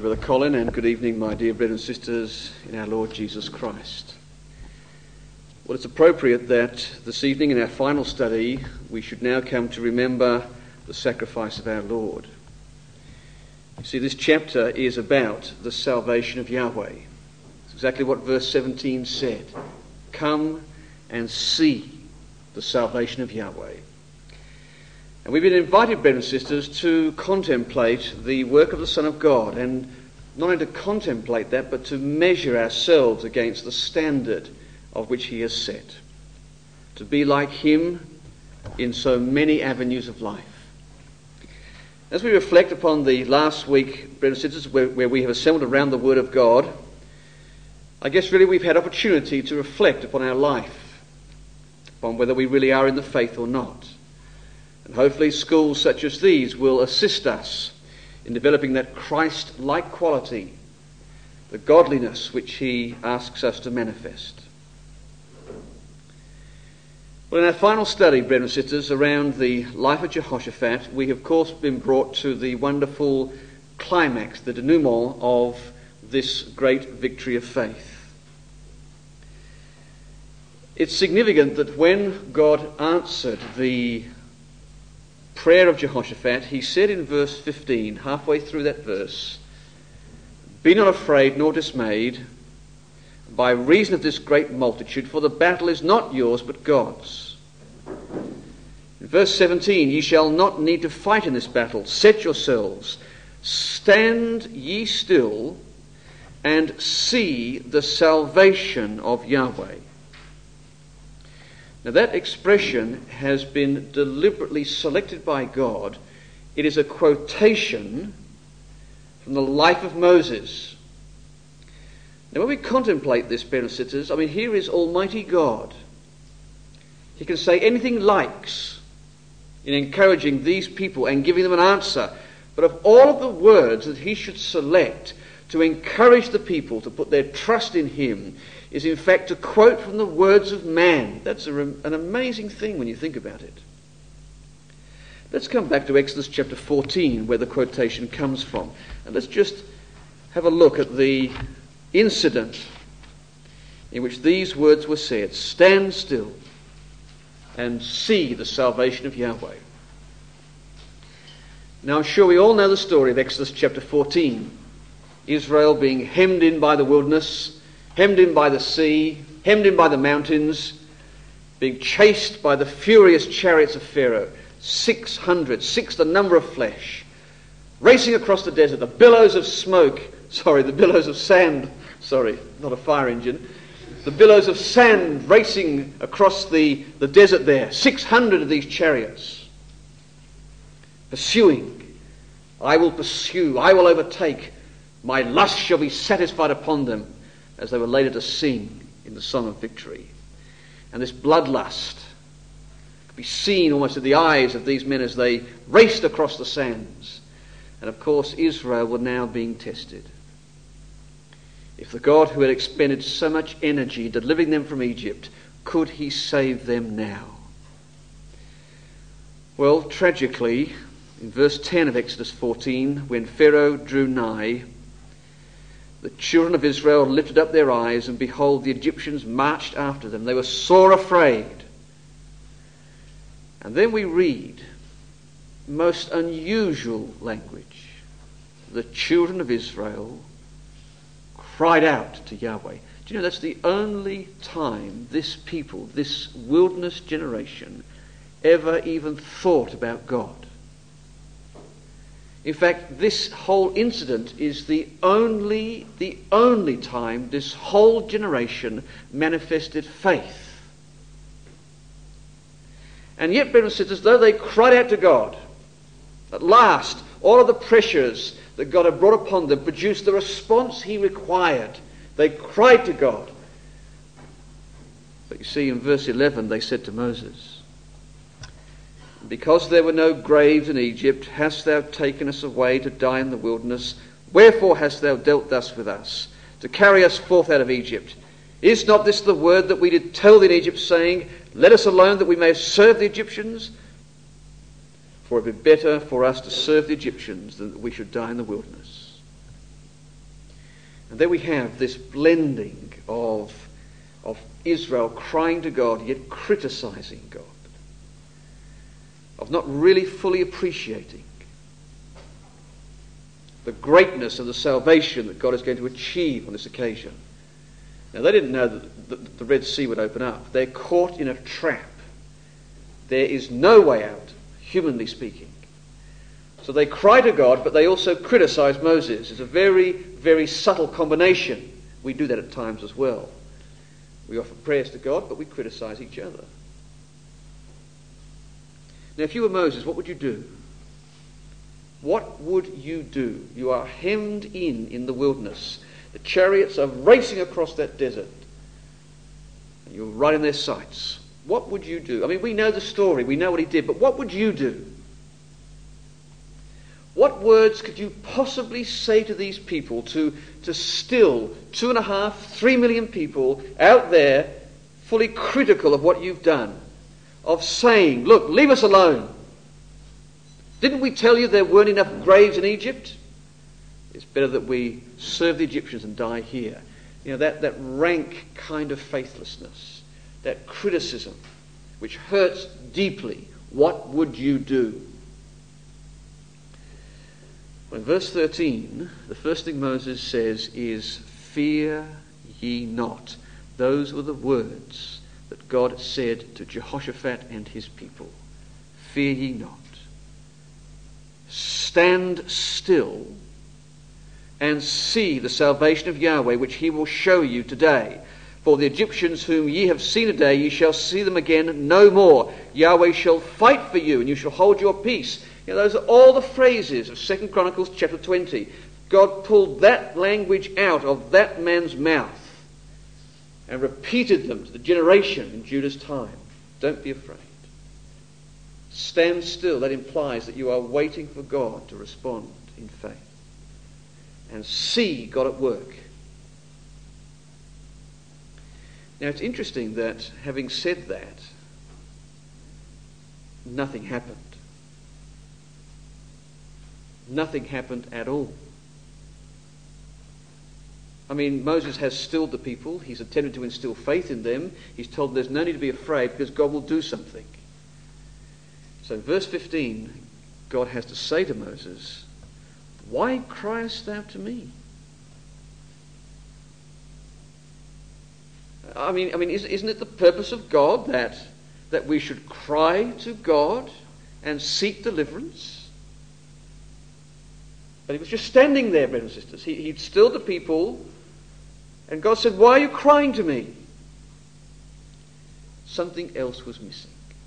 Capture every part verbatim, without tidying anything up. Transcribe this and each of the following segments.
you, Brother Colin, and good evening, my dear brothers and sisters in our Lord Jesus Christ. Well, it's appropriate that this evening in our final study we should now come to remember the sacrifice of our Lord. You see, this chapter is about the salvation of Yahweh. It's exactly what verse seventeen said. Come and see the salvation of Yahweh. And we've been invited, brothers and sisters, to contemplate the work of the Son of God, and not only to contemplate that, but to measure ourselves against the standard of which he has set. To be like him in so many avenues of life. As we reflect upon the last week, brothers and sisters, where, where we have assembled around the Word of God, I guess really we've had opportunity to reflect upon our life, upon whether we really are in the faith or not. And hopefully schools such as these will assist us in developing that Christ-like quality, the godliness which he asks us to manifest. Well, in our final study, brothers and sisters, around the life of Jehoshaphat, we have of course been brought to the wonderful climax, the denouement of this great victory of faith. It's significant that when God answered the prayer of Jehoshaphat, he said in verse fifteen, halfway through that verse, "Be not afraid nor dismayed by reason of this great multitude, for the battle is not yours but God's." In verse seventeen, "Ye shall not need to fight in this battle. Set yourselves, stand ye still, and see the salvation of Yahweh." Now that expression has been deliberately selected by God. It is a quotation from the life of Moses. Now when we contemplate this, brothers and sisters, I mean, here is Almighty God. He can say anything he likes in encouraging these people and giving them an answer. But of all of the words that he should select to encourage the people to put their trust in him is in fact to quote from the words of man. That's a, an amazing thing when you think about it. Let's come back to Exodus chapter fourteen, where the quotation comes from. And let's just have a look at the incident in which these words were said. "Stand still and see the salvation of Yahweh." Now I'm sure we all know the story of Exodus chapter fourteen. Israel being hemmed in by the wilderness, hemmed in by the sea, hemmed in by the mountains, being chased by the furious chariots of Pharaoh, six hundred, six the number of flesh, racing across the desert, the billows of smoke, sorry, the billows of sand, sorry, not a fire engine, the billows of sand racing across the, the desert there, six hundred of these chariots, pursuing. "I will pursue, I will overtake, my lust shall be satisfied upon them," as they were later to sing in the Song of Victory. And this bloodlust could be seen almost in the eyes of these men as they raced across the sands. And of course Israel were now being tested. If the God who had expended so much energy delivering them from Egypt, could he save them now? Well, tragically, in verse ten of Exodus fourteen, when Pharaoh drew nigh, the children of Israel lifted up their eyes, and behold, the Egyptians marched after them. They were sore afraid. And then we read most unusual language. The children of Israel cried out to Yahweh. Do you know that's the only time this people, this wilderness generation, ever even thought about God? In fact, this whole incident is the only, the only time this whole generation manifested faith. And yet, brothers and sisters, though they cried out to God, at last, all of the pressures that God had brought upon them produced the response he required. They cried to God. But you see, in verse eleven, they said to Moses, "Because there were no graves in Egypt, hast thou taken us away to die in the wilderness? Wherefore hast thou dealt thus with us, to carry us forth out of Egypt? Is not this the word that we did tell thee in Egypt, saying, Let us alone that we may serve the Egyptians? For it would be better for us to serve the Egyptians than that we should die in the wilderness." And there we have this blending of, of Israel crying to God, yet criticizing God, of not really fully appreciating the greatness of the salvation that God is going to achieve on this occasion. Now, they didn't know that the, the Red Sea would open up. They're caught in a trap. There is no way out, humanly speaking. So they cry to God, but they also criticize Moses. It's a very, very subtle combination. We do that at times as well. We offer prayers to God, but we criticize each other. Now, if you were Moses, what would you do? What would you do? You are hemmed in in the wilderness. The chariots are racing across that desert. And you're right in their sights. What would you do? I mean, we know the story. We know what he did. But what would you do? What words could you possibly say to these people to, to still two and a half, three million people out there fully critical of what you've done? Of saying, look, leave us alone. Didn't we tell you there weren't enough graves in Egypt? It's better that we serve the Egyptians and die here. You know, that, that rank kind of faithlessness, that criticism, which hurts deeply. What would you do? Well, in verse thirteen, the first thing Moses says is, fear ye not. Those were the words that God said to Jehoshaphat and his people. Fear ye not. Stand still and see the salvation of Yahweh, which he will show you today. For the Egyptians whom ye have seen today, ye shall see them again no more. Yahweh shall fight for you, and you shall hold your peace. You know, those are all the phrases of Second Chronicles chapter twenty. God pulled that language out of that man's mouth and repeated them to the generation in Judah's time. Don't be afraid. Stand still. That implies that you are waiting for God to respond in faith. And see God at work. Now, it's interesting that, having said that, nothing happened. Nothing happened at all. I mean, Moses has stilled the people. He's attempted to instill faith in them. He's told them there's no need to be afraid because God will do something. So in verse fifteen, God has to say to Moses, why criest thou to me? I mean, I mean, isn't it the purpose of God that, that we should cry to God and seek deliverance? But he was just standing there, brothers and sisters. He, he'd stilled the people, and God said, why are you crying to me? Something else was missing.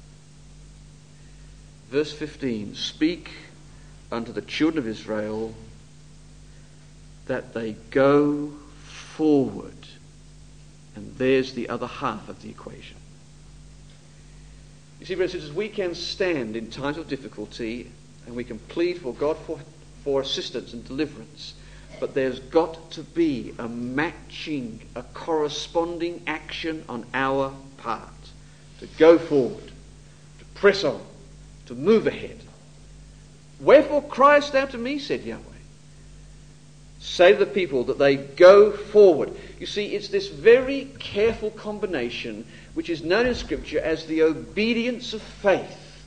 Verse fifteen, speak unto the children of Israel that they go forward. And there's the other half of the equation. You see, brothers and sisters, we can stand in times of difficulty and we can plead for God for, for assistance and deliverance. But there's got to be a matching, a corresponding action on our part. To go forward, to press on, to move ahead. Wherefore criest thou to me, said Yahweh. Say to the people that they go forward. You see, it's this very careful combination which is known in Scripture as the obedience of faith.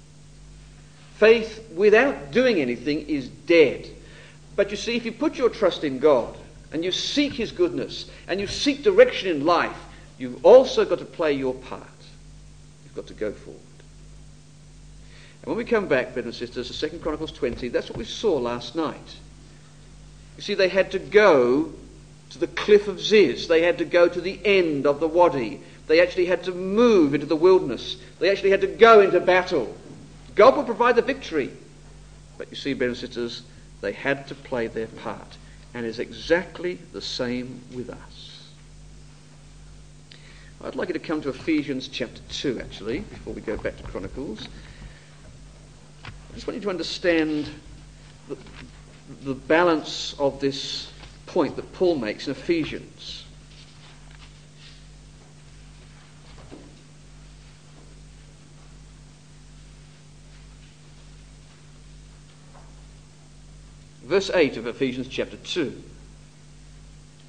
Faith without doing anything is dead. But you see, if you put your trust in God and you seek his goodness and you seek direction in life, you've also got to play your part. You've got to go forward. And when we come back, brothers and sisters, to Second Chronicles twenty, that's what we saw last night. You see, they had to go to the cliff of Ziz. They had to go to the end of the wadi. They actually had to move into the wilderness. They actually had to go into battle. God will provide the victory. But you see, brothers and sisters, they had to play their part. And it's exactly the same with us. I'd like you to come to Ephesians chapter two, actually, before we go back to Chronicles. I just want you to understand the, the balance of this point that Paul makes in Ephesians. Verse eight of Ephesians chapter two.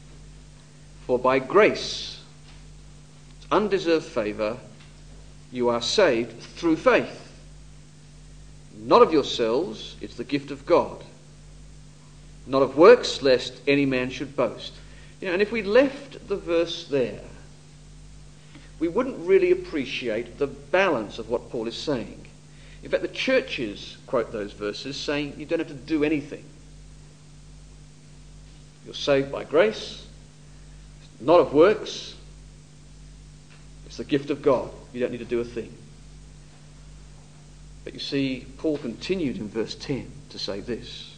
For by grace, undeserved favour, you are saved through faith. Not of yourselves, it's the gift of God. Not of works, lest any man should boast. You know, and if we left the verse there, we wouldn't really appreciate the balance of what Paul is saying. In fact, the churches quote those verses saying you don't have to do anything. You're saved by grace, not of works. It's the gift of God. You don't need to do a thing. But you see, Paul continued in verse ten to say this.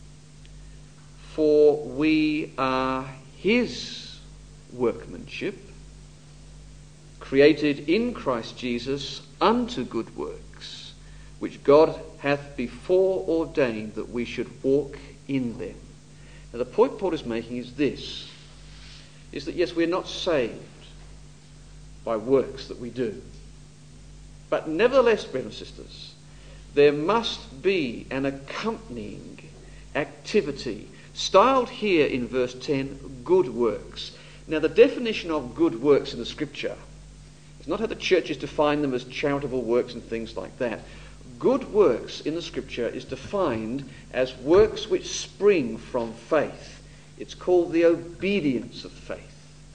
For we are his workmanship, created in Christ Jesus unto good works, which God hath before ordained that we should walk in them. Now the point Paul is making is this, is that yes, we're not saved by works that we do. But nevertheless, brothers and sisters, there must be an accompanying activity, styled here in verse ten, good works. Now the definition of good works in the Scripture is not how the churches define them as charitable works and things like that. Good works in the Scripture is defined as works which spring from faith. It's called the obedience of faith.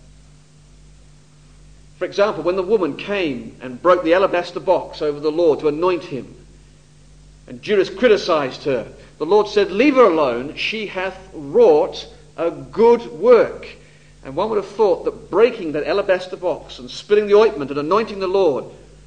For example, when the woman came and broke the alabaster box over the Lord to anoint him, and Judas criticized her, the Lord said, leave her alone, she hath wrought a good work. And one would have thought that breaking that alabaster box and spilling the ointment and anointing the Lord,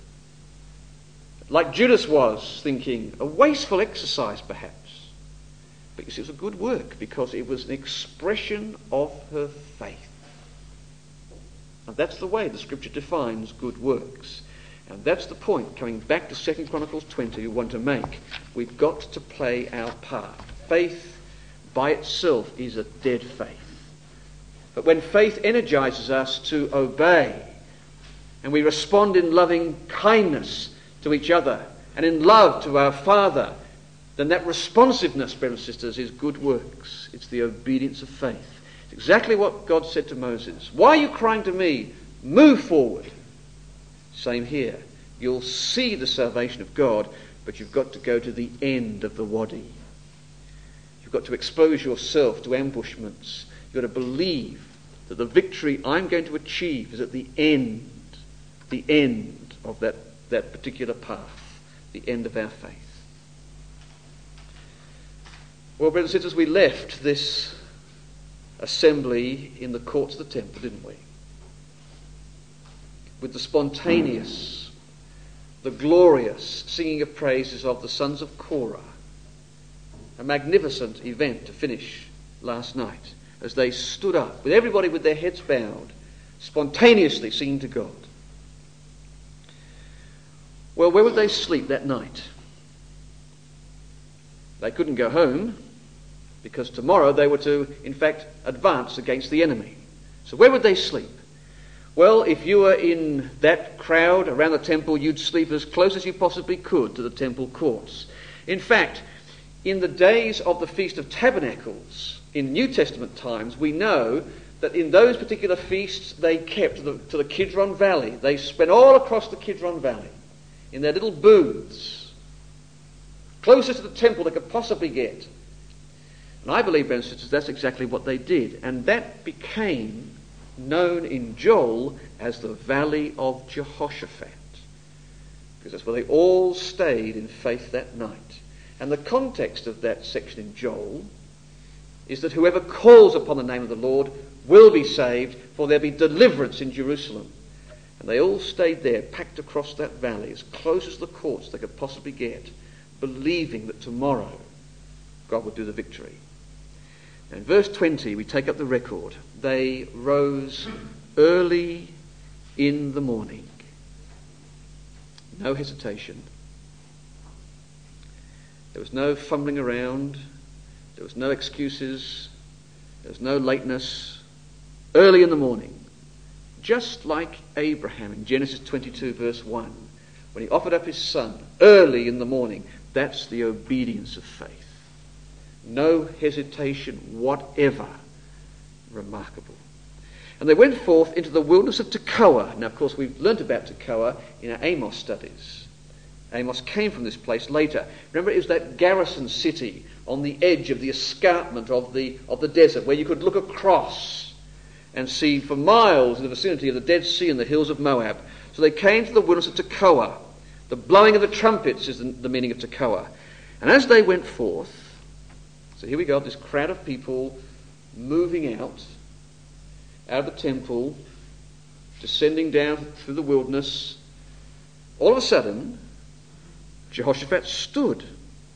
like Judas was thinking, a wasteful exercise perhaps. But you see, it was a good work because it was an expression of her faith. And that's the way the Scripture defines good works. And that's the point, coming back to Second Chronicles twenty, we want to make. We've got to play our part. Faith by itself is a dead faith. But when faith energizes us to obey, and we respond in loving kindness to each other, and in love to our Father, then that responsiveness, brothers and sisters, is good works. It's the obedience of faith. It's exactly what God said to Moses. Why are you crying to me? Move forward. Same here. You'll see the salvation of God, but you've got to go to the end of the wadi. You've got to expose yourself to ambushments. You've got to believe that the victory I'm going to achieve is at the end, the end of that, that particular path, the end of our faith. Well, brothers and sisters, we left this assembly in the courts of the temple, didn't we? With the spontaneous, the glorious singing of praises of the sons of Korah. A magnificent event to finish last night as they stood up, with everybody with their heads bowed, spontaneously singing to God. Well, where would they sleep that night? They couldn't go home because tomorrow they were to, in fact, advance against the enemy. So where would they sleep? Well, if you were in that crowd around the temple, you'd sleep as close as you possibly could to the temple courts. In fact, in the days of the Feast of Tabernacles, in New Testament times, we know that in those particular feasts they kept to the, to the Kidron Valley. They spent all across the Kidron Valley in their little booths, closest to the temple they could possibly get. And I believe, brothers and sisters, that's exactly what they did. And that became known in Joel as the Valley of Jehoshaphat, because that's where they all stayed in faith that night. And the context of that section in Joel is that whoever calls upon the name of the Lord will be saved, for there be deliverance in Jerusalem. And they all stayed there, packed across that valley, as close as the courts they could possibly get, believing that tomorrow God would do the victory. And in verse twenty, we take up the record. They rose early in the morning. No hesitation. There was no fumbling around. There was no excuses. There was no lateness. Early in the morning. Just like Abraham in Genesis twenty-two verse one, when he offered up his son early in the morning. That's the obedience of faith. No hesitation whatever. Remarkable. And they went forth into the wilderness of Tekoa. Now, of course, we've learnt about Tekoa in our Amos studies. Amos came from this place later. Remember, it was that garrison city on the edge of the escarpment of the, of the desert, where you could look across and see for miles in the vicinity of the Dead Sea and the hills of Moab. So they came to the wilderness of Tekoa. The blowing of the trumpets is the, the meaning of Tekoa. And as they went forth, so here we go, this crowd of people moving out, out of the temple, descending down through the wilderness, all of a sudden, Jehoshaphat stood.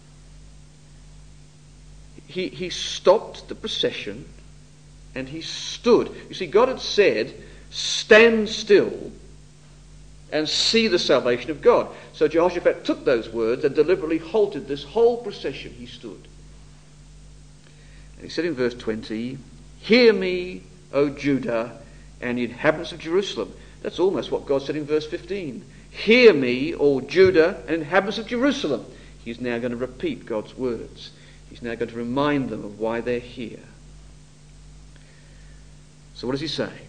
He, he stopped the procession and he stood. You see, God had said, stand still and see the salvation of God. So Jehoshaphat took those words and deliberately halted this whole procession. He stood. And he said in verse twenty, hear me, O Judah and the inhabitants of Jerusalem. That's almost what God said in verse fifteen. Hear me, all Judah and inhabitants of Jerusalem. He's now going to repeat God's words. He's now going to remind them of why they're here. So what does he say?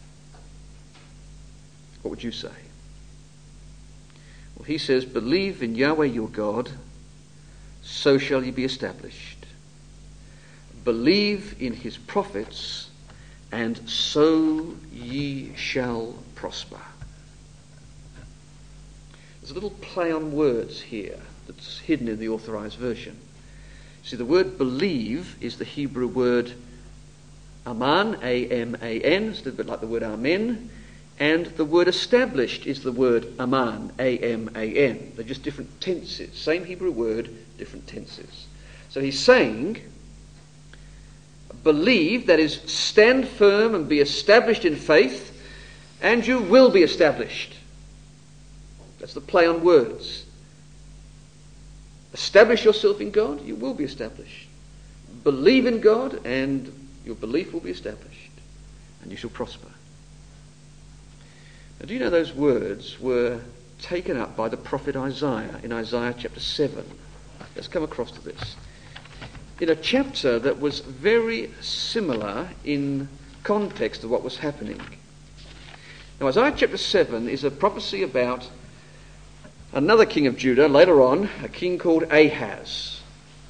What would you say? Well, he says, believe in Yahweh your God, so shall ye be established. Believe in his prophets, and so ye shall prosper. There's a little play on words here that's hidden in the Authorized Version. See, the word believe is the Hebrew word aman, A M A N, it's a little bit like the word amen, and the word established is the word aman, A M A N. They're just different tenses. Same Hebrew word, different tenses. So he's saying, believe, that is, stand firm and be established in faith, and you will be established. That's the play on words. Establish yourself in God, you will be established. Believe in God, and your belief will be established, and you shall prosper. Now, do you know those words were taken up by the prophet Isaiah in Isaiah chapter seven? Let's come across to this. In a chapter that was very similar in context to what was happening. Now, Isaiah chapter seven is a prophecy about another king of Judah later on, a king called Ahaz.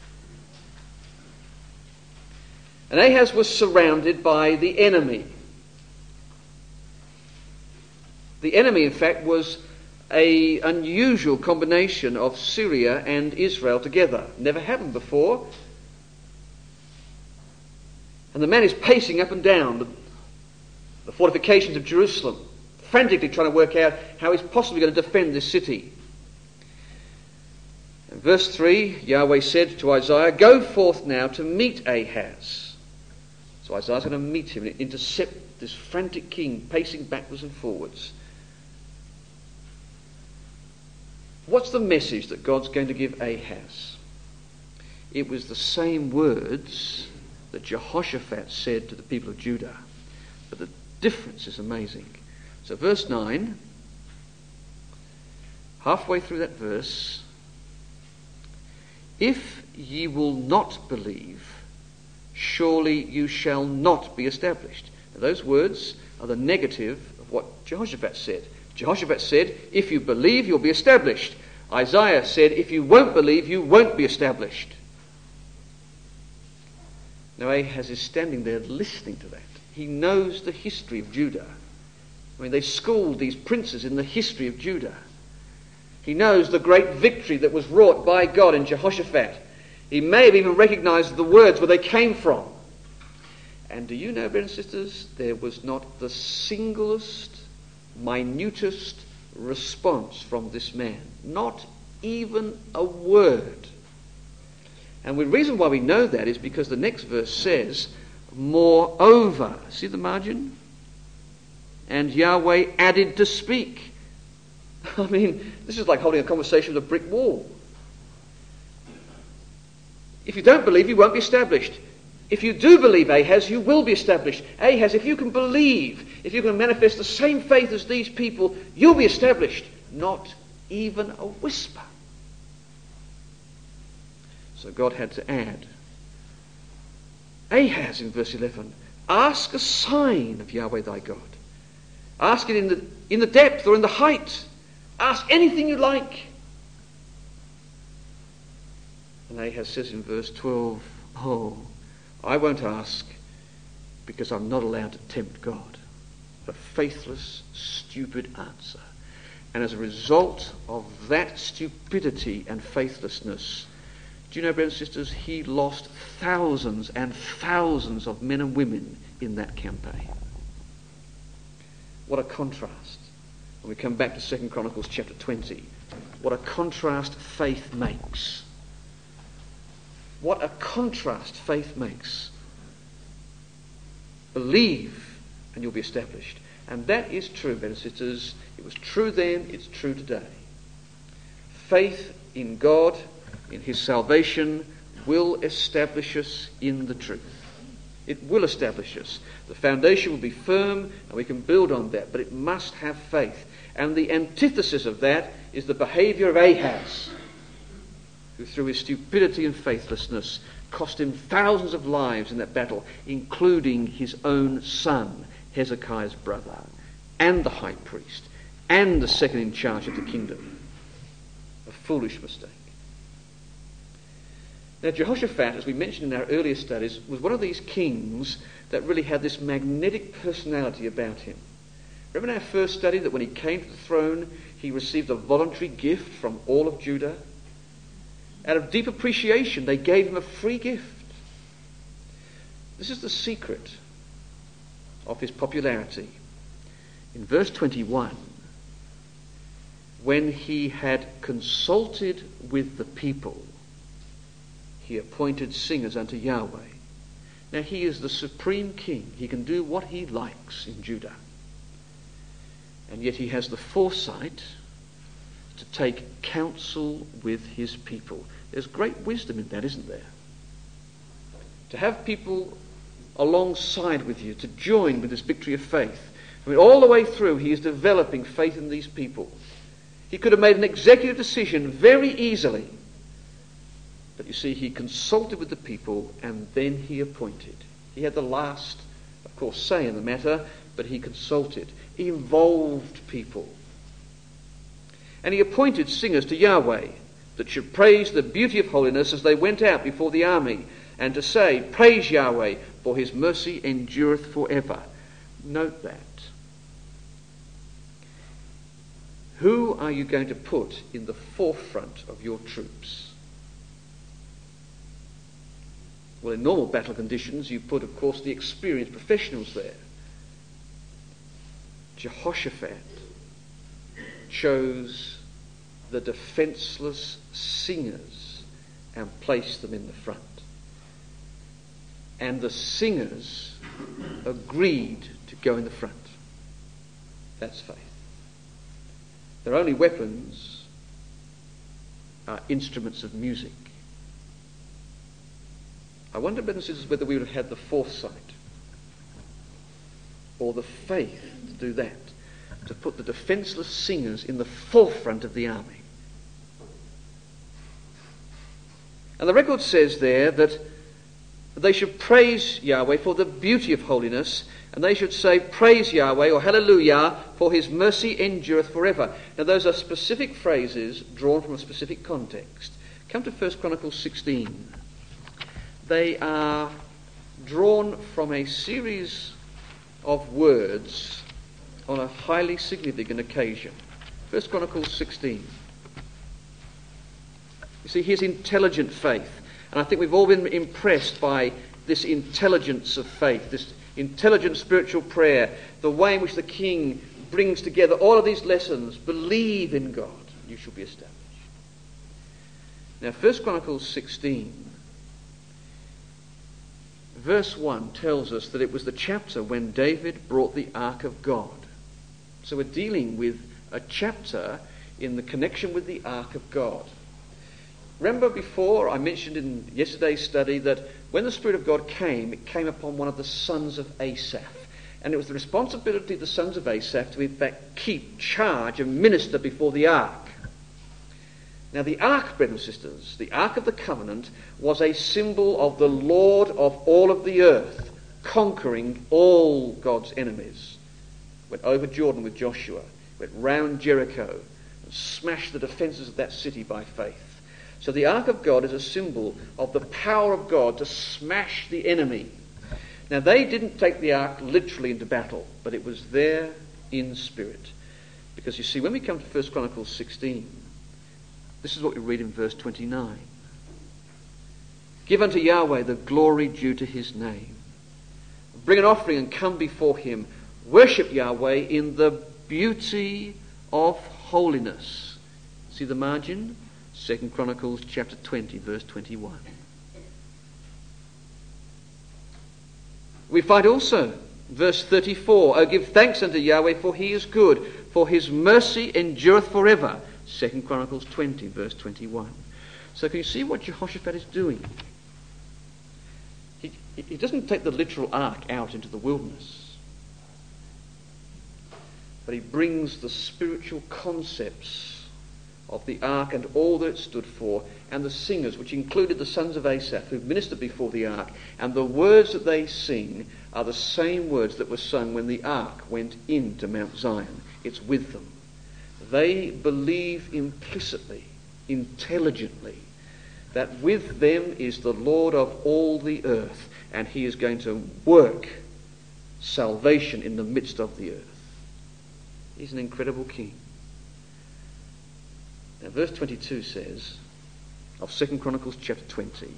And Ahaz was surrounded by the enemy. The enemy, in fact, was an unusual combination of Syria and Israel together. Never happened before. And the man is pacing up and down the, the fortifications of Jerusalem, frantically trying to work out how he's possibly going to defend this city. In verse three, Yahweh said to Isaiah, go forth now to meet Ahaz. So Isaiah's going to meet him and intercept this frantic king pacing backwards and forwards. What's the message that God's going to give Ahaz? It was the same words that Jehoshaphat said to the people of Judah. But the difference is amazing. So verse nine, halfway through that verse, if ye will not believe, surely you shall not be established. Now, those words are the negative of what Jehoshaphat said. Jehoshaphat said, if you believe, you'll be established. Isaiah said, if you won't believe, you won't be established. Now Ahaz is standing there listening to that. He knows the history of Judah. I mean, they schooled these princes in the history of Judah. He knows the great victory that was wrought by God in Jehoshaphat. He may have even recognized the words where they came from. And do you know, brothers and sisters, there was not the singlest, minutest response from this man. Not even a word. And the reason why we know that is because the next verse says, moreover. See the margin? And Yahweh added to speak. I mean, this is like holding a conversation with a brick wall. If you don't believe, you won't be established. If you do believe, Ahaz, you will be established. Ahaz, if you can believe, if you can manifest the same faith as these people, you'll be established. Not even a whisper. So God had to add, Ahaz, in verse eleven, Ask a sign of Yahweh thy God. Ask it in the, in the depth or in the height. Ask anything you like. And Ahaz says in verse twelve, oh, I won't ask because I'm not allowed to tempt God. A faithless, stupid answer. And as a result of that stupidity and faithlessness, do you know, brothers and sisters, he lost thousands and thousands of men and women in that campaign. What a contrast. When we come back to Second Chronicles chapter twenty, what a contrast faith makes. What a contrast faith makes. Believe and you'll be established. And that is true, brothers and sisters. It was true then, it's true today. Faith in God, in his salvation, will establish us in the truth. It will establish us. The foundation will be firm and we can build on that, but it must have faith. And the antithesis of that is the behaviour of Ahaz, who through his stupidity and faithlessness cost him thousands of lives in that battle, including his own son, Hezekiah's brother, and the high priest, and the second in charge of the kingdom. A foolish mistake. Now, Jehoshaphat, as we mentioned in our earlier studies, was one of these kings that really had this magnetic personality about him. Remember in our first study that when he came to the throne, he received a voluntary gift from all of Judah? Out of deep appreciation, they gave him a free gift. This is the secret of his popularity. In verse twenty-one, when he had consulted with the people, he appointed singers unto Yahweh. Now he is the supreme king. He can do what he likes in Judah. And yet he has the foresight to take counsel with his people. There's great wisdom in that, isn't there? To have people alongside with you, to join with this victory of faith. I mean, all the way through, he is developing faith in these people. He could have made an executive decision very easily. But you see, he consulted with the people and then he appointed. He had the last, of course, say in the matter, but he consulted. He involved people. And he appointed singers to Yahweh that should praise the beauty of holiness as they went out before the army, and to say, praise Yahweh, for his mercy endureth forever. Note that. Who are you going to put in the forefront of your troops? Well, in normal battle conditions, you put, of course, the experienced professionals there. Jehoshaphat chose the defenceless singers and placed them in the front. And the singers agreed to go in the front. That's faith. Their only weapons are instruments of music. I wonder, brothers and sisters, whether we would have had the foresight or the faith to do that, to put the defenceless singers in the forefront of the army. And the record says there that they should praise Yahweh for the beauty of holiness, and they should say, praise Yahweh, or hallelujah, for his mercy endureth forever. Now those are specific phrases drawn from a specific context. Come to First Chronicles sixteen. They are drawn from a series of words on a highly significant occasion. First Chronicles sixteen. You see, here's intelligent faith. And I think we've all been impressed by this intelligence of faith, this intelligent spiritual prayer, the way in which the king brings together all of these lessons. Believe in God, you shall be established. Now, First Chronicles sixteen, verse one tells us that it was the chapter when David brought the ark of God. So we're dealing with a chapter in the connection with the ark of God. Remember before, I mentioned in yesterday's study that when the Spirit of God came, it came upon one of the sons of Asaph. And it was the responsibility of the sons of Asaph to in fact keep charge and minister before the ark. Now the ark, brothers and sisters, the ark of the covenant was a symbol of the Lord of all of the earth, conquering all God's enemies. Went over Jordan with Joshua, went round Jericho, and smashed the defences of that city by faith. So the Ark of God is a symbol of the power of God to smash the enemy. Now they didn't take the Ark literally into battle, but it was there in spirit. Because you see, when we come to First Chronicles sixteen, this is what we read in verse twenty-nine. Give unto Yahweh the glory due to his name. Bring an offering and come before him. Worship Yahweh in the beauty of holiness. See the margin? Second Chronicles chapter twenty, verse twenty-one. We find also, verse thirty-four, O give thanks unto Yahweh, for he is good, for his mercy endureth forever. Second Chronicles twenty, verse twenty-one. So can you see what Jehoshaphat is doing? He, he doesn't take the literal ark out into the wilderness, but he brings the spiritual concepts of the ark and all that it stood for, and the singers, which included the sons of Asaph, who ministered before the ark, and the words that they sing are the same words that were sung when the ark went into Mount Zion. It's with them. They believe implicitly, intelligently, that with them is the Lord of all the earth, and he is going to work salvation in the midst of the earth. He's an incredible king. Now verse twenty-two says of Second Chronicles chapter twenty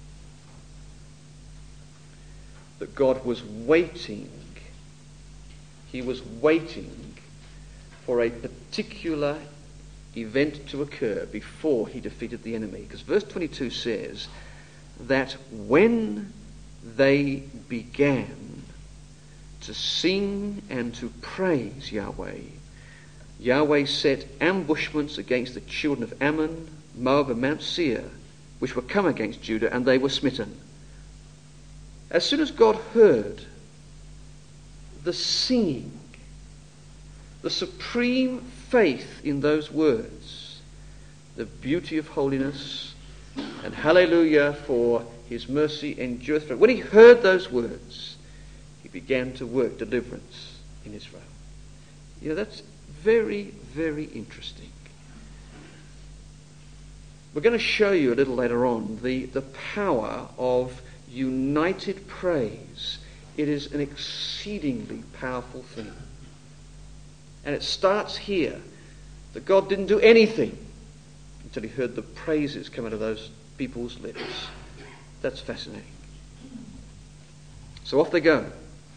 that God was waiting, he was waiting for a particular event to occur before he defeated the enemy. Because verse twenty-two says that when they began to sing and to praise Yahweh, Yahweh set ambushments against the children of Ammon, Moab, and Mount Seir, which were come against Judah, and they were smitten. As soon as God heard the singing, the supreme faith in those words, the beauty of holiness, and hallelujah for his mercy endureth forever. When he heard those words, he began to work deliverance in Israel. You know, that's very, very interesting. We're going to show you a little later on the, the power of united praise. It is an exceedingly powerful thing. And it starts here, that God didn't do anything until he heard the praises come out of those people's lips. That's fascinating. So off they go.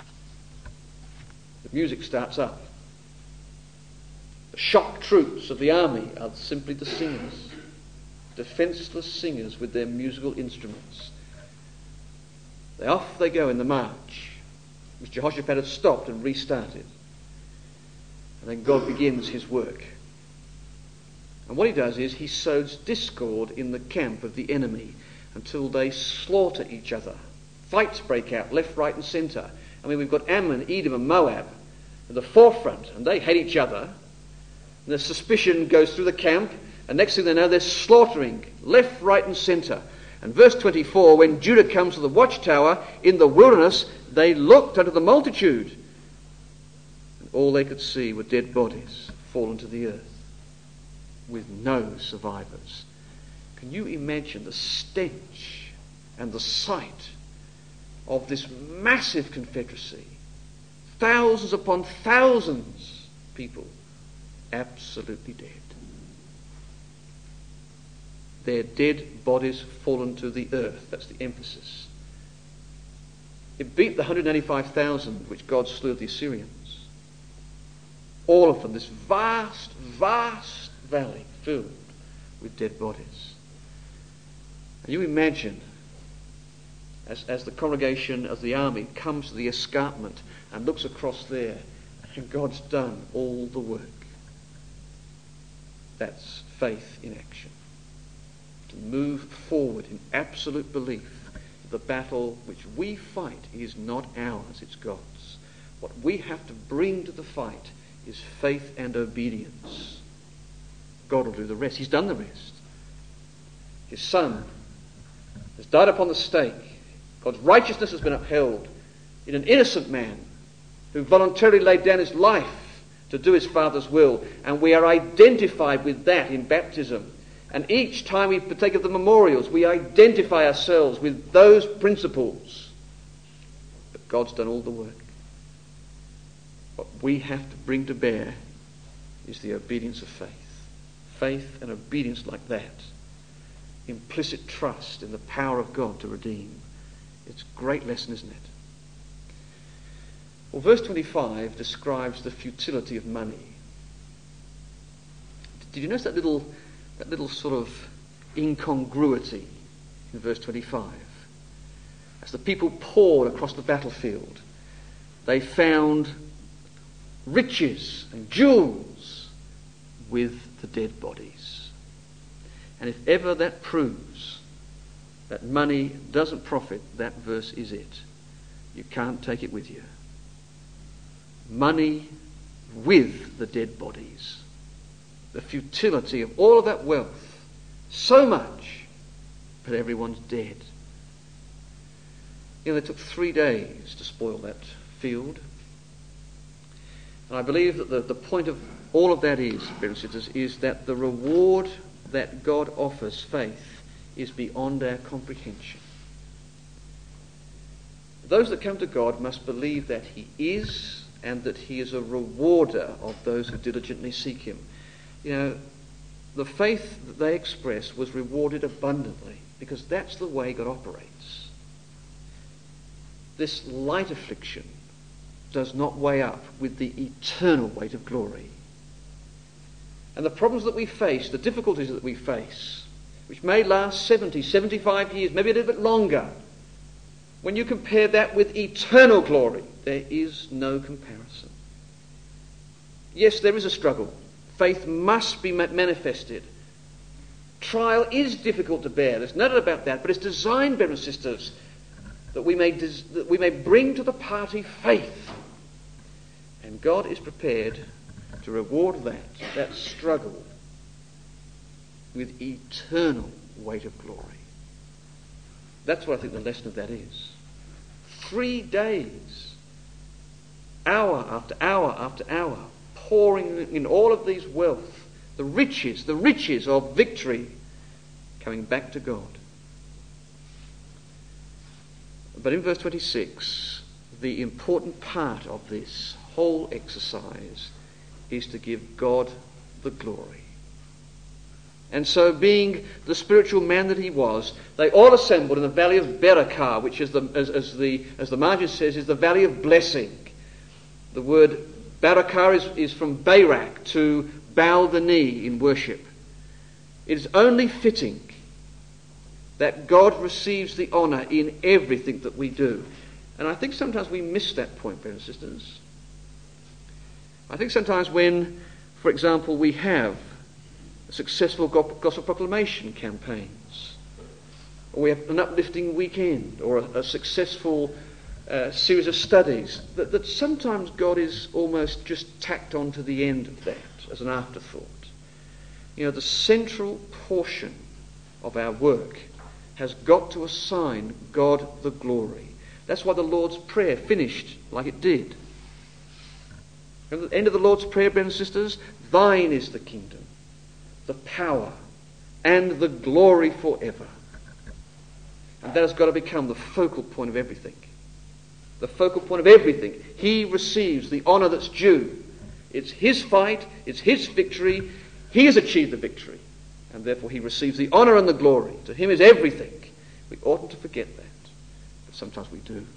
The music starts up. The shock troops of the army are simply the singers, defenceless singers with their musical instruments. They off they go in the march, which Jehoshaphat had stopped and restarted. And then God begins his work. And what he does is he sows discord in the camp of the enemy until they slaughter each other. Fights break out left, right and centre. I mean, we've got Ammon, Edom and Moab at the forefront, and they hate each other. And the suspicion goes through the camp, and next thing they know, they're slaughtering left, right and centre. And verse twenty-four, when Judah comes to the watchtower in the wilderness, they looked unto the multitude, and all they could see were dead bodies fallen to the earth, with no survivors. Can you imagine the stench and the sight of this massive confederacy? Thousands upon thousands of people absolutely dead. Their dead bodies fallen to the earth. That's the emphasis. It beat the one hundred eighty-five thousand which God slew of the Assyrians. All of them, this vast, vast valley filled with dead bodies. And you imagine, as, as the congregation of the army comes to the escarpment and looks across there, and God's done all the work. That's faith in action. To move forward in absolute belief that the battle which we fight is not ours, it's God's. What we have to bring to the fight is faith and obedience. God will do the rest. He's done the rest. His Son has died upon the stake. God's righteousness has been upheld. in an innocent man who voluntarily laid down his life to do his Father's will. And we are identified with that in baptism. And each time we partake of the memorials, we identify ourselves with those principles. But God's done all the work. What we have to bring to bear is the obedience of faith. Faith and obedience like that. Implicit trust in the power of God to redeem. It's a great lesson, isn't it? Well, verse twenty-five describes the futility of money. Did you notice that little, that little sort of incongruity in verse twenty-five? As the people poured across the battlefield, they found riches and jewels with the dead bodies. And if ever that proves that money doesn't profit, that verse is it. You can't take it with you. Money with the dead bodies. The futility of all of that wealth. So much, but everyone's dead. You know, they took three days to spoil that field. And I believe that the, the point of all of that is, brothers and sisters, is that the reward that God offers faith is beyond our comprehension. Those that come to God must believe that he is, and that he is a rewarder of those who diligently seek him. You know, the faith that they express was rewarded abundantly, because that's the way God operates. This light affliction does not weigh up with the eternal weight of glory. And the problems that we face, the difficulties that we face, which may last seventy, seventy-five years, maybe a little bit longer, when you compare that with eternal glory, there is no comparison. Yes, there is a struggle. Faith must be manifested. Trial is difficult to bear. There's no doubt about that. But it's designed, brothers and sisters, that we may des- that we may bring to the party faith. And God is prepared to reward that, that struggle, with eternal weight of glory. That's what I think the lesson of that is. Three days, hour after hour after hour, pouring in all of these wealth, the riches, the riches of victory, coming back to God. But in verse twenty-six, the important part of this whole exercise is to give God the glory. And so, being the spiritual man that he was, they all assembled in the valley of Berakah, which is the, as, as the as the margin says, is the valley of blessing. The word Berakah is, is from Barak, to bow the knee in worship. It is only fitting that God receives the honour in everything that we do. And I think sometimes we miss that point, brothers and sisters. I think sometimes when, for example, we have successful gospel proclamation campaigns, or we have an uplifting weekend, or a, a successful uh, series of studies, that, that sometimes God is almost just tacked on to the end of that as an afterthought. You know, the central portion of our work has got to assign God the glory. That's why the Lord's Prayer finished like it did. At the end of the Lord's Prayer, brothers and sisters, thine is the kingdom, the power, and the glory forever. And that has got to become the focal point of everything. The focal point of everything. He receives the honour that's due. It's his fight, it's his victory. He has achieved the victory. And therefore he receives the honour and the glory. To him is everything. We oughtn't to forget that. But sometimes we do.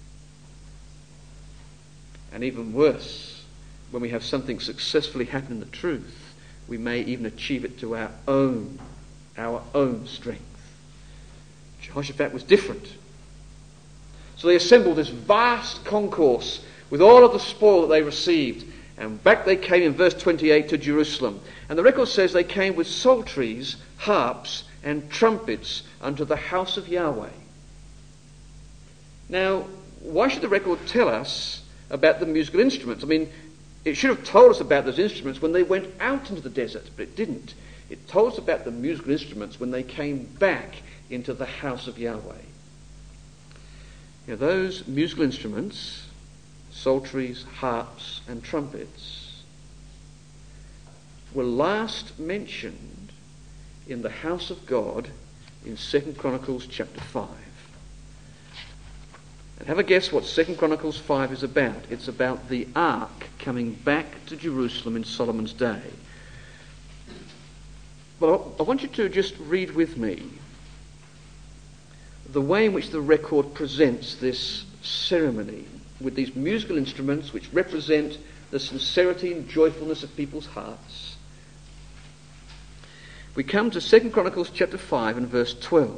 And even worse, when we have something successfully happen in the truth, we may even achieve it to our own, our own strength. Jehoshaphat was different. So they assembled this vast concourse with all of the spoil that they received. And back they came in verse twenty-eight to Jerusalem. And the record says they came with psalteries, harps, and trumpets unto the house of Yahweh. Now, why should the record tell us about the musical instruments? I mean, it should have told us about those instruments when they went out into the desert, but it didn't. It told us about the musical instruments when they came back into the house of Yahweh. You know, those musical instruments, psalteries, harps, and trumpets, were last mentioned in the house of God in Second Chronicles chapter five. And have a guess what Second Chronicles five is about. It's about the ark coming back to Jerusalem in Solomon's day. But I want you to just read with me the way in which the record presents this ceremony with these musical instruments which represent the sincerity and joyfulness of people's hearts. We come to Second Chronicles chapter five and verse twelve.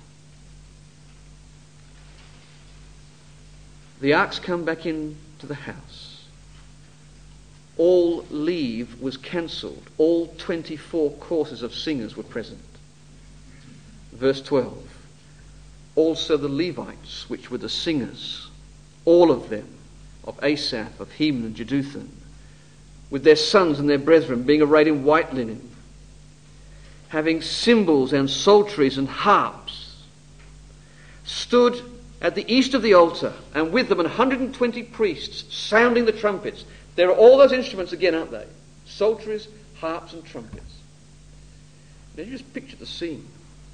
The ark's come back into the house. All leave was cancelled. All twenty-four courses of singers were present. Verse twelve. Also the Levites, which were the singers, all of them, of Asaph, of Heman and Jeduthun, with their sons and their brethren, being arrayed in white linen, having cymbals and psalteries and harps, stood at the east of the altar, and with them one hundred twenty priests sounding the trumpets. There are all those instruments again, aren't they? Psalteries, harps and trumpets. Now you just picture the scene.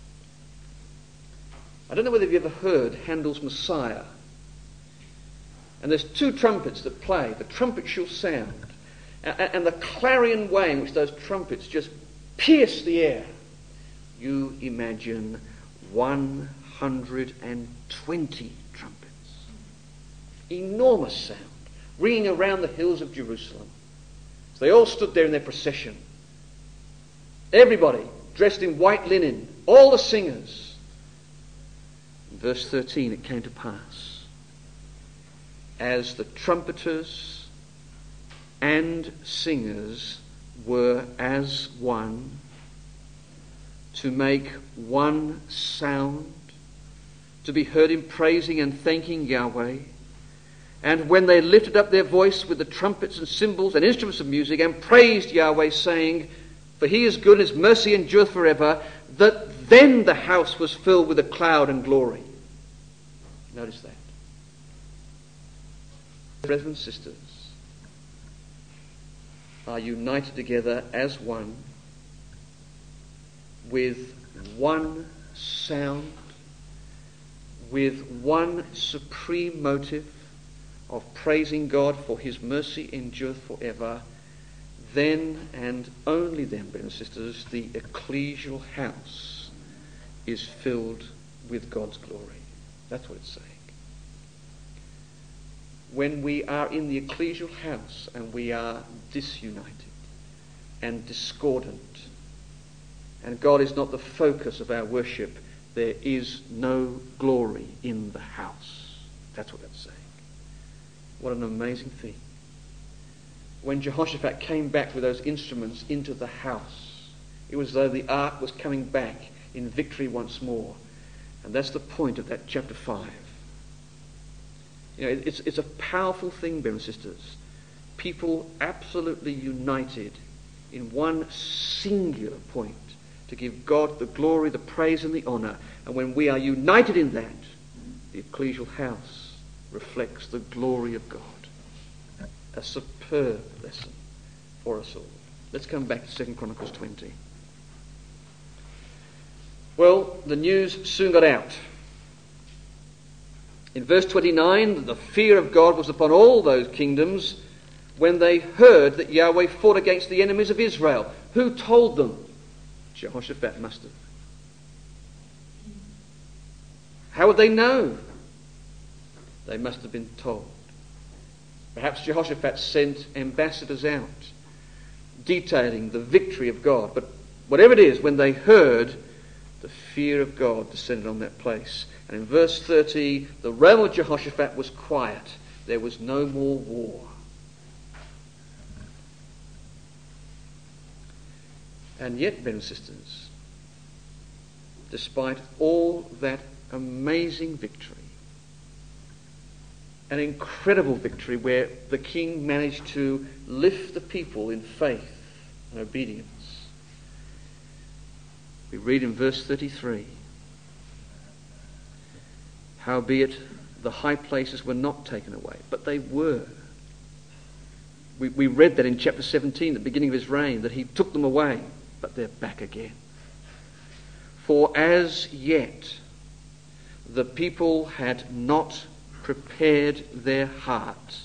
I don't know whether you've ever heard Handel's Messiah. And there's two trumpets that play. The trumpet shall sound. And the clarion way in which those trumpets just pierce the air. You imagine one hundred twenty trumpets. Enormous sound. Ringing around the hills of Jerusalem. So they all stood there in their procession. Everybody dressed in white linen. All the singers. In verse thirteen, it came to pass, as the trumpeters and singers were as one, to make one sound, to be heard in praising and thanking Yahweh. And when they lifted up their voice with the trumpets and cymbals and instruments of music and praised Yahweh, saying, for he is good, his mercy endureth forever, that then the house was filled with a cloud and glory. Notice that. Brothers and sisters are united together as one, with one sound, with one supreme motive of praising God for his mercy endureth forever. Then and only then, brothers and sisters, the ecclesial house is filled with God's glory. That's what it's saying. When we are in the ecclesial house and we are disunited and discordant, and God is not the focus of our worship, there is no glory in the house. That's what that's saying. What an amazing thing. When Jehoshaphat came back with those instruments into the house, it was as though the ark was coming back in victory once more. And that's the point of that chapter five. You know, it's, it's a powerful thing, brothers and sisters. People absolutely united in one singular point to give God the glory, the praise and the honour. And when we are united in that, the ecclesial house reflects the glory of God. A superb lesson for us all. Let's come back to Second Chronicles twenty. Well, the news soon got out. In verse twenty-nine, the fear of God was upon all those kingdoms when they heard that Yahweh fought against the enemies of Israel. Who told them? Jehoshaphat must have. How would they know? They must have been told. Perhaps Jehoshaphat sent ambassadors out detailing the victory of God. But whatever it is, when they heard, the fear of God descended on that place. And in verse thirty, the realm of Jehoshaphat was quiet. There was no more war. And yet, brothers and sisters, despite all that amazing victory, an incredible victory where the king managed to lift the people in faith and obedience, we read in verse thirty-three, howbeit the high places were not taken away, but they were. We, we read that in chapter seventeen, at the beginning of his reign, that he took them away, but they're back again. For as yet the people had not prepared their hearts.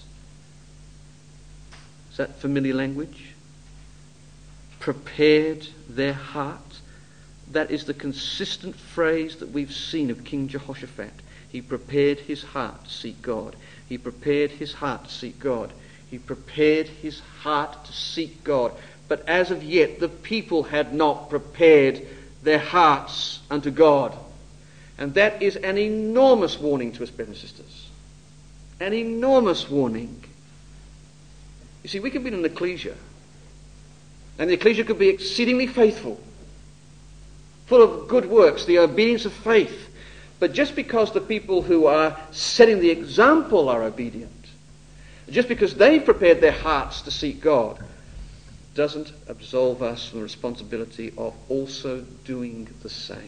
Is that familiar language? Prepared their hearts. That is the consistent phrase that we've seen of King Jehoshaphat. He prepared his heart to seek God. He prepared his heart to seek God. He prepared his heart to seek God. But as of yet, the people had not prepared their hearts unto God. And that is an enormous warning to us, brothers and sisters. An enormous warning. You see, we can be in an ecclesia, and the ecclesia could be exceedingly faithful, full of good works, the obedience of faith. But just because the people who are setting the example are obedient, just because they've prepared their hearts to seek God, doesn't absolve us from the responsibility of also doing the same.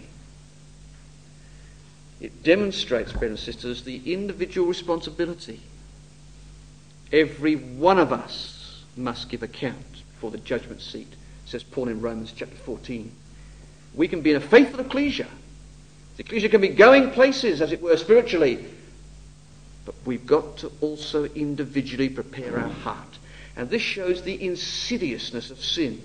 It demonstrates, brothers and sisters, the individual responsibility. Every one of us must give account before the judgment seat, says Paul in Romans chapter fourteen. We can be in a faithful ecclesia. The ecclesia can be going places, as it were, spiritually. But we've got to also individually prepare our heart. And this shows the insidiousness of sin.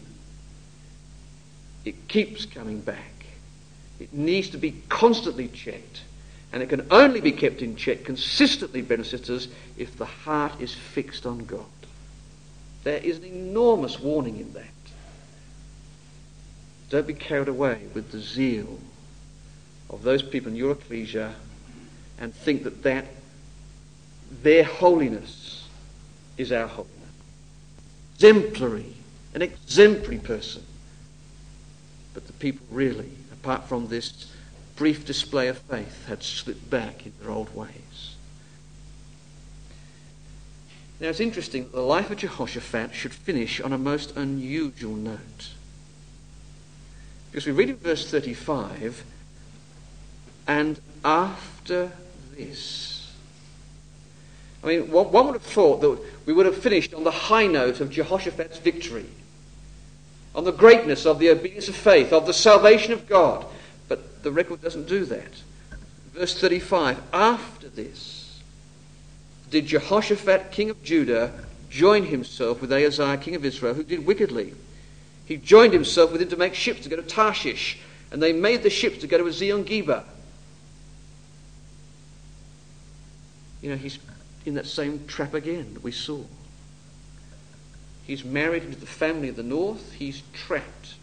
It keeps coming back. It needs to be constantly checked. And it can only be kept in check consistently, brothers and sisters, if the heart is fixed on God. There is an enormous warning in that. Don't be carried away with the zeal of those people in your ecclesia and think that, that their holiness is our holiness. Exemplary, an exemplary person. But the people really, apart from this brief display of faith, had slipped back in their old ways. Now it's interesting that the life of Jehoshaphat should finish on a most unusual note. Because we read in verse thirty-five, and after this. I mean, one would have thought that we would have finished on the high note of Jehoshaphat's victory, on the greatness of the obedience of faith, of the salvation of God. But the record doesn't do that. Verse thirty-five, after this did Jehoshaphat, king of Judah, join himself with Ahaziah, king of Israel, who did wickedly. He joined himself with him to make ships to go to Tarshish, and they made the ships to go to Ezion-Geber. You know, he's in that same trap again that we saw. He's married into the family of the north. He's trapped.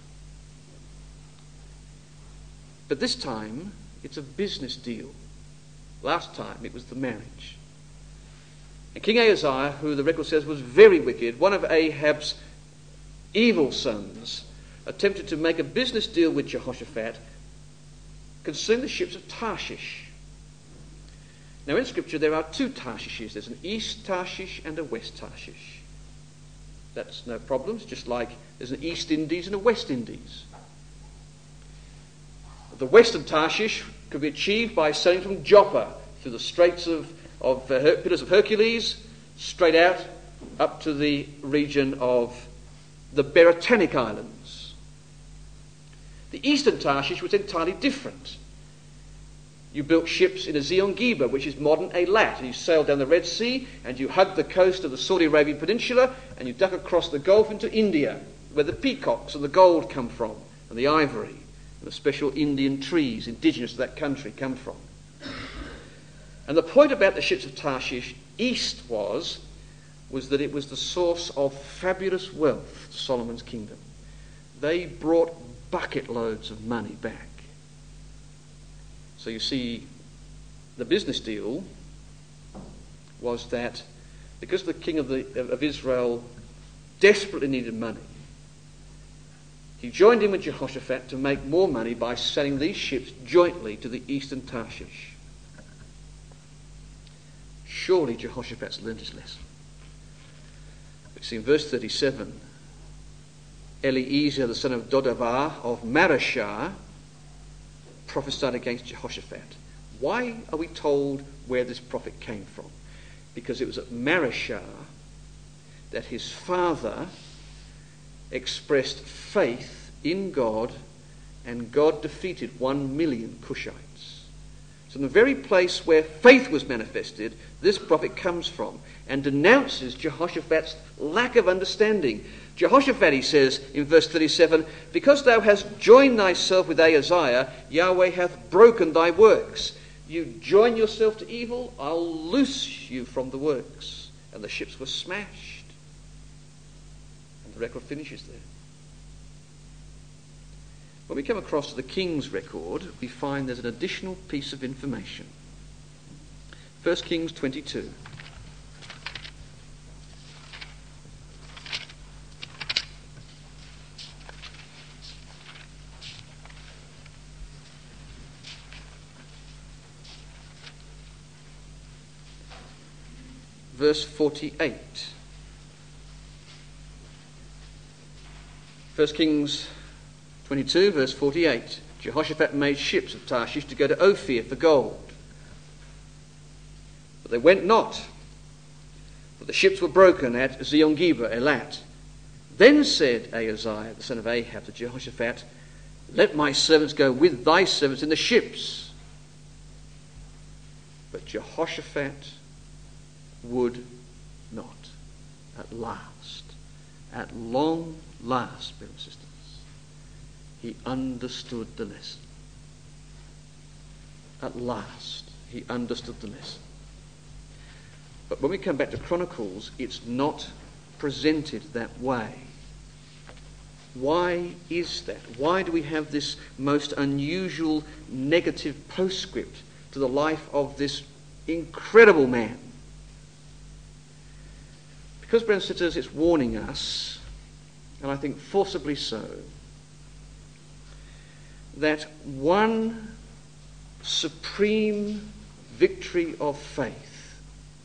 But this time, it's a business deal. Last time, it was the marriage. And King Ahaziah, who the record says was very wicked, one of Ahab's evil sons, attempted to make a business deal with Jehoshaphat concerning the ships of Tarshish. Now in Scripture there are two Tarshishes. There's an East Tarshish and a West Tarshish. That's no problem. It's just like there's an East Indies and a West Indies. The western Tarshish could be achieved by sailing from Joppa through the Straits of, of uh, Her- Pillars of Hercules, straight out up to the region of the Beretanic Islands. The eastern Tarshish was entirely different. You built ships in Ezion-Geber, which is modern Eilat, and you sailed down the Red Sea, and you hugged the coast of the Saudi Arabian Peninsula, and you duck across the Gulf into India, where the peacocks and the gold come from, and the ivory, and the special Indian trees indigenous to that country come from. And the point about the ships of Tarshish east was, was that it was the source of fabulous wealth to Solomon's kingdom. They brought bucket loads of money back. So you see, the business deal was that because the king of, the, of Israel desperately needed money, he joined in with Jehoshaphat to make more money by selling these ships jointly to the eastern Tarshish. Surely Jehoshaphat's learned his lesson. We see in verse thirty-seven, Eliezer, the son of Dodavar of Marashah, prophesied against Jehoshaphat. Why are we told where this prophet came from? Because it was at Mareshah that his father expressed faith in God, and God defeated one million Cushites. So in the very place where faith was manifested, this prophet comes from and denounces Jehoshaphat's lack of understanding. Jehoshaphat, he says in verse thirty-seven, because thou hast joined thyself with Ahaziah, Yahweh hath broken thy works. You join yourself to evil, I'll loose you from the works. And the ships were smashed. And the record finishes there. When we come across to the king's record, we find there's an additional piece of information. First Kings twenty-two. Verse forty-eight. First Kings twenty-two, verse forty-eight. Jehoshaphat made ships of Tarshish to go to Ophir for gold. But they went not, for the ships were broken at Zion-Geber, Elat. Then said Ahaziah, the son of Ahab, to Jehoshaphat, let my servants go with thy servants in the ships. But Jehoshaphat would not. At last, at long last, brothers and sisters, he understood the lesson. At last, he understood the lesson. But when we come back to Chronicles, it's not presented that way. Why is that? Why do we have this most unusual negative postscript to the life of this incredible man? Because, brothers and sisters, it's warning us, and I think forcibly so, that one supreme victory of faith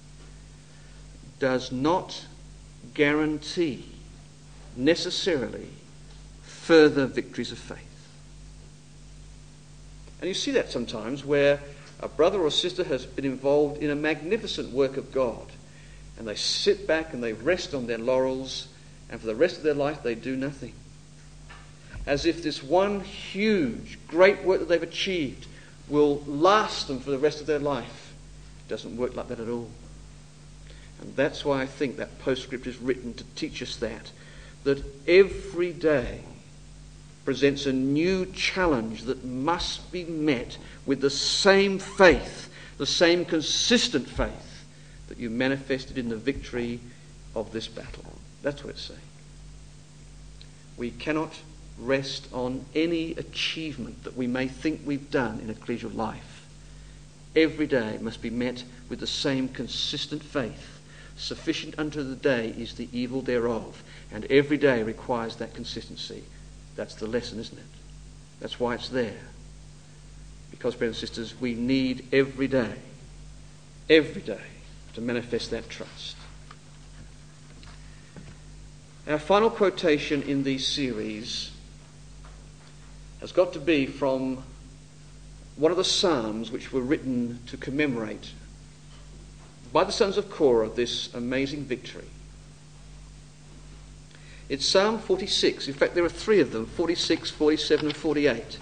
does not guarantee necessarily further victories of faith. And you see that sometimes where a brother or sister has been involved in a magnificent work of God, and they sit back and they rest on their laurels, and for the rest of their life they do nothing. As if this one huge, great work that they've achieved will last them for the rest of their life. It doesn't work like that at all. And that's why I think that postscript is written to teach us that. That every day presents a new challenge that must be met with the same faith, the same consistent faith that you manifested in the victory of this battle. That's what it's saying. We cannot rest on any achievement that we may think we've done in ecclesial life. Every day must be met with the same consistent faith. Sufficient unto the day is the evil thereof. And every day requires that consistency. That's the lesson, isn't it? That's why it's there. Because, brothers and sisters, we need every day, every day, to manifest that trust. Our final quotation in these series has got to be from one of the Psalms which were written to commemorate by the sons of Korah this amazing victory. It's Psalm forty-six. In fact, there are three of them, forty-six, forty-seven and forty-eight,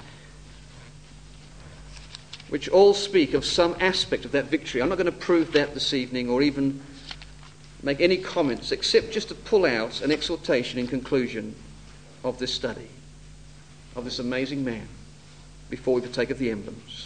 which all speak of some aspect of that victory. I'm not going to prove that this evening or even make any comments except just to pull out an exhortation in conclusion of this study, of this amazing man, before we partake of the emblems.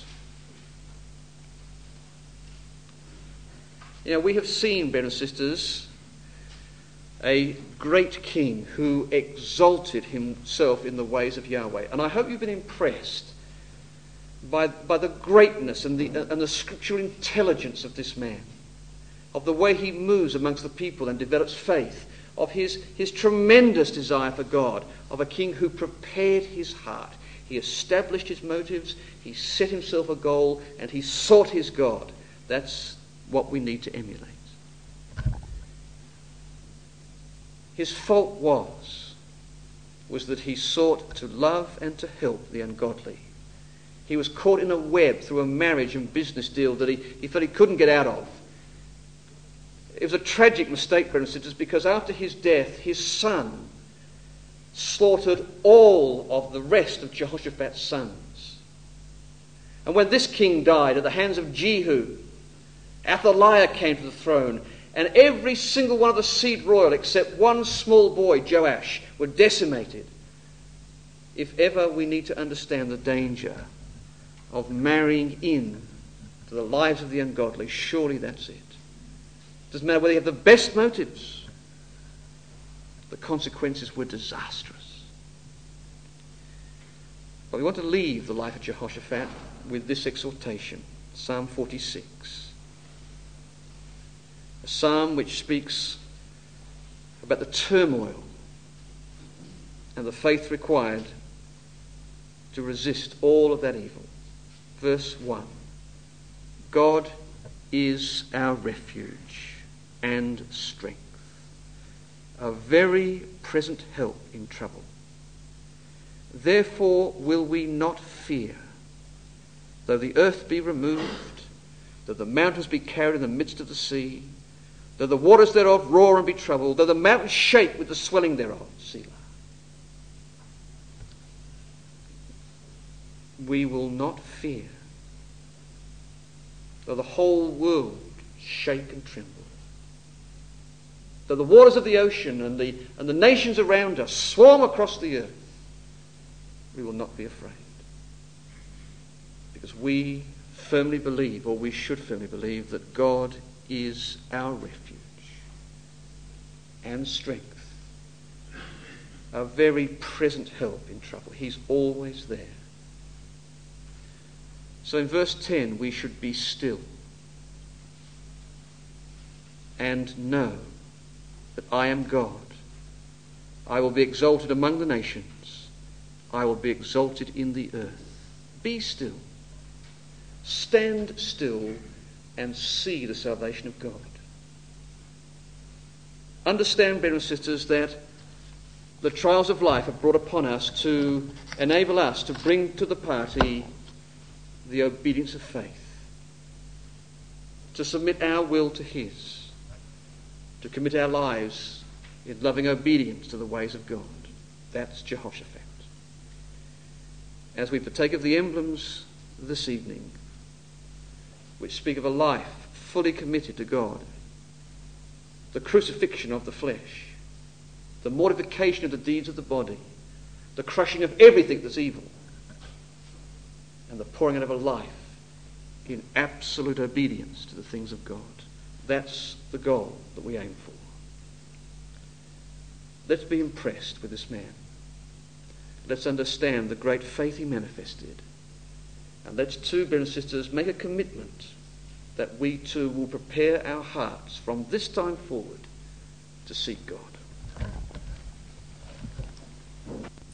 You know, we have seen, brothers and sisters, a great king who exalted himself in the ways of Yahweh. And I hope you've been impressed by, by the greatness and the, and the scriptural intelligence of this man, of the way he moves amongst the people and develops faith, of his, his tremendous desire for God, of a king who prepared his heart. He established his motives, he set himself a goal, and he sought his God. That's what we need to emulate. His fault was, was that he sought to love and to help the ungodly. He was caught in a web through a marriage and business deal that he, he felt he couldn't get out of. It was a tragic mistake, brothers and sisters, because after his death, his son slaughtered all of the rest of Jehoshaphat's sons. And when this king died at the hands of Jehu, Athaliah came to the throne, and every single one of the seed royal, except one small boy, Joash, were decimated. If ever we need to understand the danger of marrying in to the lives of the ungodly, surely that's it. It doesn't matter whether you have the best motives. The consequences were disastrous. But we want to leave the life of Jehoshaphat with this exhortation, Psalm forty-six. A psalm which speaks about the turmoil and the faith required to resist all of that evil. Verse one. God is our refuge and strength, a very present help in trouble. Therefore will we not fear, though the earth be removed, though the mountains be carried in the midst of the sea, though the waters thereof roar and be troubled, though the mountains shake with the swelling thereof. Selah. We will not fear, though the whole world shake and tremble, though the waters of the ocean and the, and the nations around us swarm across the earth. We will not be afraid, because we firmly believe, or we should firmly believe, that God is our refuge and strength, a very present help in trouble. He's always there. So in verse ten, we should be still and know that I am God. I will be exalted among the nations. I will be exalted in the earth. Be still. Stand still and see the salvation of God. Understand, brothers and sisters, that the trials of life are brought upon us to enable us to bring to the party the obedience of faith, to submit our will to his, to commit our lives in loving obedience to the ways of God. That's Jehoshaphat. As we partake of the emblems this evening, which speak of a life fully committed to God, the crucifixion of the flesh, the mortification of the deeds of the body, the crushing of everything that's evil, and the pouring out of a life in absolute obedience to the things of God. That's the goal that we aim for. Let's be impressed with this man. Let's understand the great faith he manifested. And let's too, brothers and sisters, make a commitment that we too will prepare our hearts from this time forward to seek God.